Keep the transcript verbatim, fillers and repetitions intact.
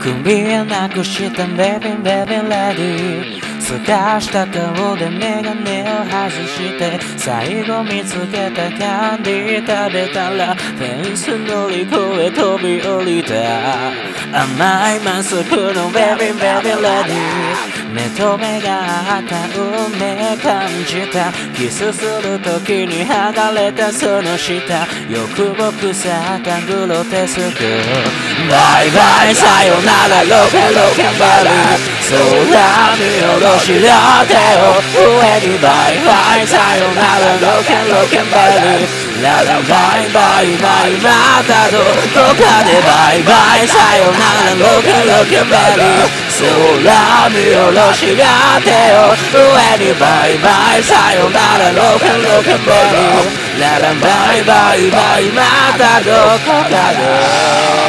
首なくしたベビンベビンレディーすかした顔でメガネを外して最後見つけたキャンディー食べたらフェンス乗り越え飛び降りた甘いまっすぐのベビンベビンレディー目と目が合った運命感じたキスする時に剥がれたその下欲望腐ったグロテスクバイバイさよならロケロケバリ空見下ろし両手を上にバイバイさよならロケロケバリララバイバイバイまたどこかでバイバイさよならロケロケバリ空見下ろし両手を上にバイバイさよならロケロケバリララバイバイバイまたどこかで